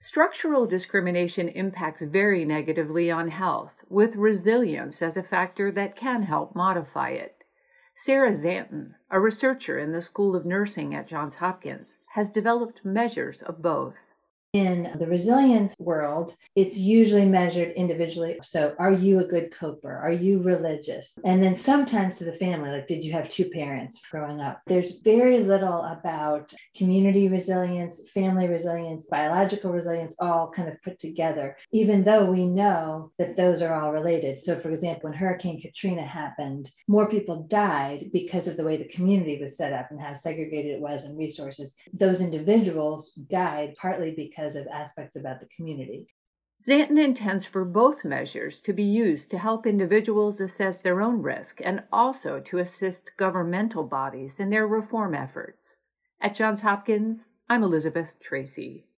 Structural discrimination impacts very negatively on health, with resilience as a factor that can help modify it. Sarah Zanton, a researcher in the School of Nursing at Johns Hopkins, has developed measures of both. In the resilience world, it's usually measured individually. So, are you a good coper? Are you religious? And then sometimes to the family, like, did you have two parents growing up? There's very little about community resilience, family resilience, biological resilience, all kind of put together, even though we know that those are all related. So, for example, when Hurricane Katrina happened, more people died because of the way the community was set up and how segregated it was in resources. Those individuals died partly because of aspects about the community. Zanton intends for both measures to be used to help individuals assess their own risk and also to assist governmental bodies in their reform efforts. At Johns Hopkins, I'm Elizabeth Tracy.